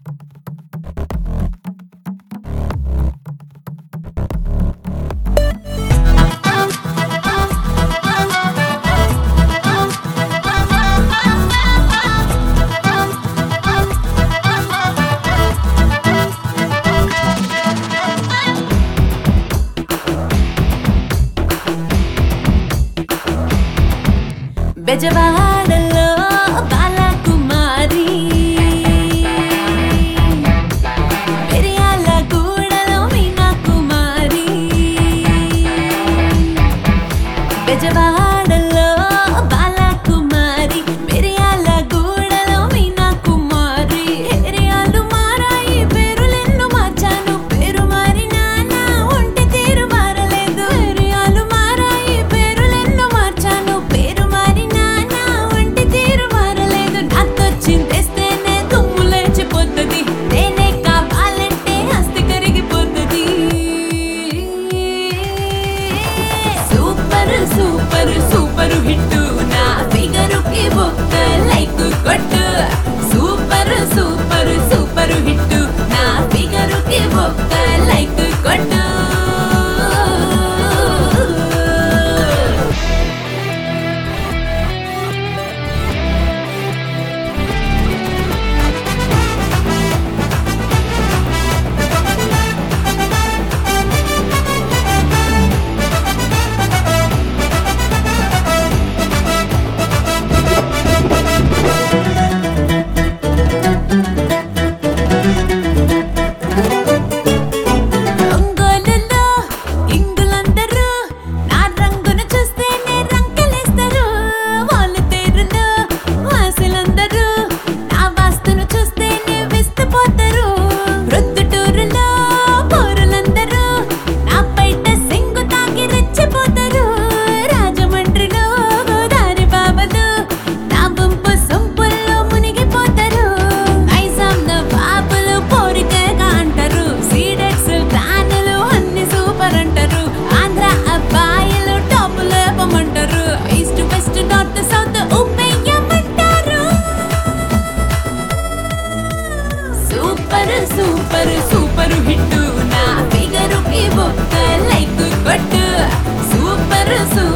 బెజవాడలో బాలకుమారి పెరియాలగూడలో మీనాకుమారి బెజవాడలో బాలకుమారి పెరియాలగూడలో మీనాకుమారి ఏరియాలు మారాయి పేరులెన్నో మార్చాను పేరు మారినా నా ఒంటి తీరు మారలేదు ఏరియాలు మారాయి పేరులెన్నో మార్చాను పేరు మారినా నా ఒంటి తీరు మారలేదు నాతో చింతేస్తేనే దుమ్ము లేచిపోతుంది నేనే కావాలంటే అస్థి కరిగిపోతుంది సూపర్ సూపర్ సూపర్ హిట్ నా ఫిగరుకి ఒక్క లైక్ కొట్టు సూపర్ సూపర్ సూపర్ హిట్ నా ఫిగరుకి ఒక్క లైక్ కొట్టు రంగులలో ఇంగులందరూ నా రంగును చూస్తేనే రంకెలేస్తారు వాళ్ళు తేరులో వాసులందరూ నా వాస్తును చూస్తేనే విస్తుపోతారు ప్రొద్దుటూరులో పౌరులందరూ నా బయట సింగు తాగి రెచ్చిపోతారు రాజమండ్రిలో గోదారి బాబలు నా వంపు సొంపుల్లో మునిగిపోతారు నైజాంలో బాబులు పోరికగా అంటారు సీడెట్స్ టానులు అన్ని సూపర్ అంటారు ఆంధ్ర అబ్బాయిలు టాప్ లేపమంటారు ఈస్ట్ వెస్ట్ నార్త్ సౌత్ ఉప్పేయమంటారు సూపర్ సూపర్ సూపర్ హిట్ నా ఫిగరుకి ఒక్క లైక్ కొట్టు సూపర్ సూపర్